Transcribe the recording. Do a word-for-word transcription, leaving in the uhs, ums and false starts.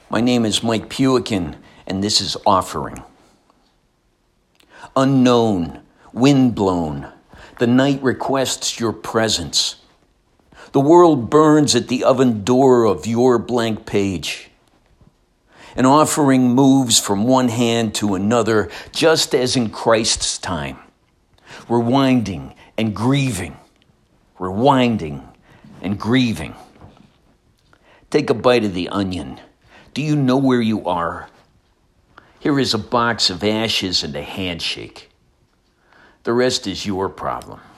My name is Mike Pewican, and this is Offering. Unknown, windblown, the night requests your presence. The world burns at the oven door of your blank page. An offering moves from one hand to another, just as in Christ's time. Rewinding and grieving, rewinding and grieving. Take a bite of the onion. Do you know where you are? Here is a box of ashes and a handshake. The rest is your problem.